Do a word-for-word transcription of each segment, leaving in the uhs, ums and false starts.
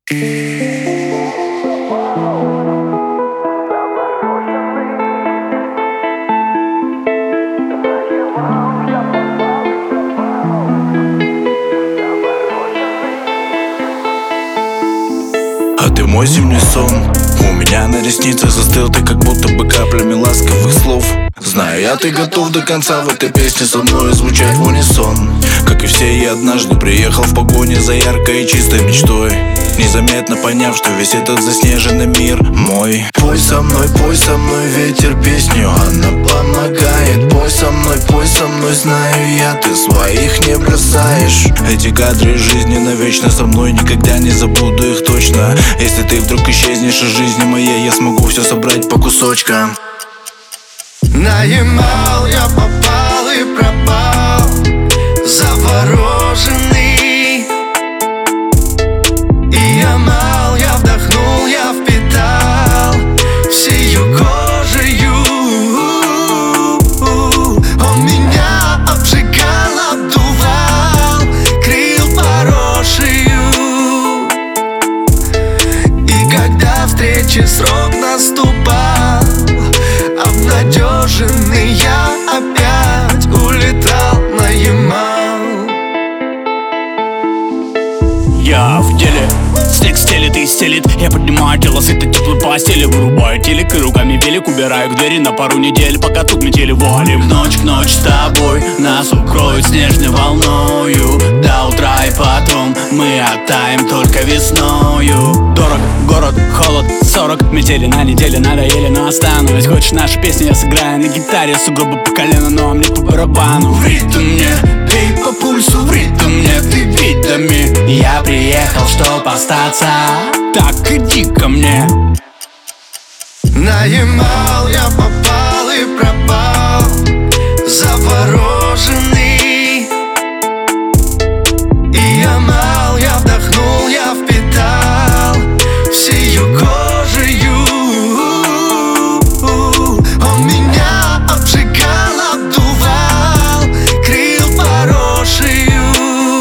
А ты мой зимний сон. У меня на ресницах застыл ты, как будто бы каплями ласковых слов. Знаю я, ты готов до конца в этой песне со мной звучать в унисон. Как и все, я однажды приехал в погоне за яркой и чистой мечтой, незаметно поняв, что весь этот заснеженный мир мой. Пой со мной, пой со мной, ветер песню, она помогает. Пой со мной, пой со мной, знаю я, ты своих не бросаешь. Эти кадры жизни навечно со мной, никогда не забуду их точно. Если ты вдруг исчезнешь из жизни моей, я смогу все собрать по кусочкам. На Ямал я попал и пропал, завороженный. И Ямал я вдохнул, я впитал всею кожею. Он меня обжигал, обдувал, крыл порошию. И когда встречи срок наступал, обнадеженный я опять улетал на Ямал. Я в деле, снег стелит и стелит. Я поднимаю тело с этой теплой постели, вырубаю телек и руками велик убираю к двери на пару недель, пока тут метели валим. Ночь к ночи с тобой нас укроет снежной волною до утра, и потом мы оттаем только весною. Дорог, город, холод, сорок метели на неделе надоели, но останусь. Хочешь нашу песню, я сыграю на гитаре, сугробы по колено, но мне по барабану. В ритм мне, бей по пульсу, в ритм мне, ты видами. Я приехал, чтоб остаться, так иди ко мне. На Ямал я попал и пропал, завороженный. И Ямал я вдохнул, я впитал всею кожею. Он меня обжигал, обдувал, крыл порошию.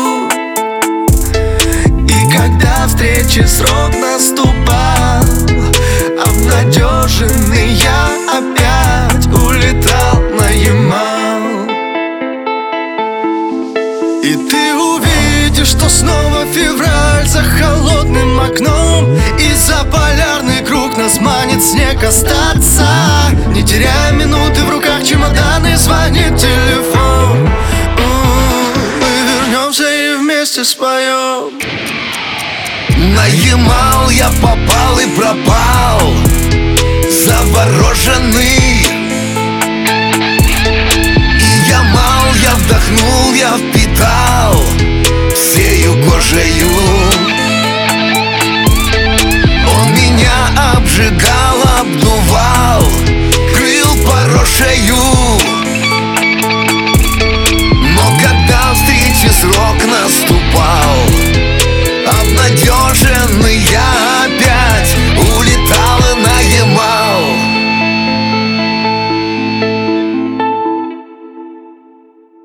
И когда встречи срок наступал, обнадеженный я опять улетал на Ямал. И ты увидишь, что снова февраль за холодным окном, и за полярный круг нас манит снег остаться. Не теряя минуты, в руках чемоданы, звонит телефон. Мы вернемся и вместе споем. На Ямал я попал и пропал, завороженный.